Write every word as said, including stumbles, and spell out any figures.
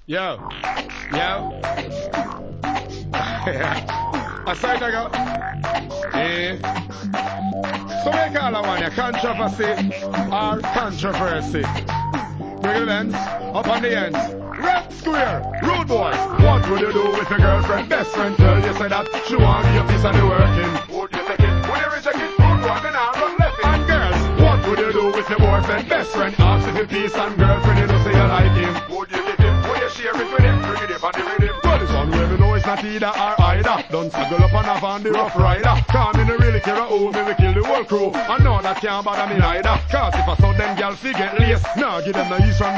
Yo, yo. I said I go. Eh. So we call that one a controversy or controversy. Wiggle ends, up on the ends. Red square, rude boys. What would you do if your girlfriend, best friend, tell you say that she want your piece of the working? Would you take it? Would you reject it? Rude boy, then I'll run left it. And girls, what would you do if your boyfriend, best friend, asks if you piece and girlfriend, you know say you like him? Would you give him? Would you share it with him? Bring it up on the rhythm. Well, this one way me know it's not either or either. Don't snuggle up and have on the rough rider. Cause me no really care who me will kill the whole crew. I know that can't bother me neither. Cause if I saw them girls, they get laced. Nah, give them the east from